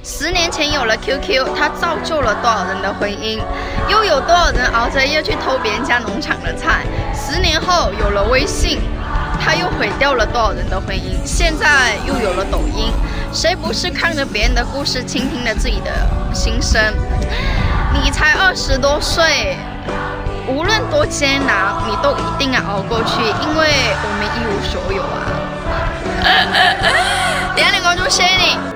10年前有了 QQ， 它造就了多少人的婚姻？又有多少人熬着夜去偷别人家农场的菜？10年后有了微信，它又毁掉了多少人的婚姻？现在又有了抖音，谁不是看着别人的故事，倾听了自己的心声？你才20多岁，无论多艰难，你都一定要熬过去，因为我们一无所有啊！点点关注，谢谢你。